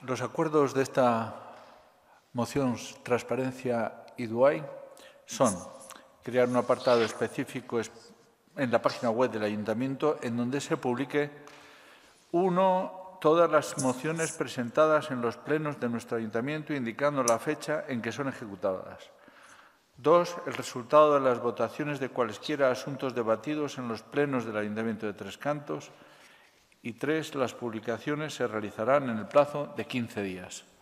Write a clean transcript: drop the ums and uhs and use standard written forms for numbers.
Los acuerdos de esta moción Transparencia y DUAI son crear un apartado específico en la página web del Ayuntamiento en donde se publique, 1, todas las mociones presentadas en los plenos de nuestro Ayuntamiento, indicando la fecha en que son ejecutadas. 2, el resultado de las votaciones de cualesquiera asuntos debatidos en los plenos del Ayuntamiento de Tres Cantos. Y 3, las publicaciones se realizarán en el plazo de 15 días.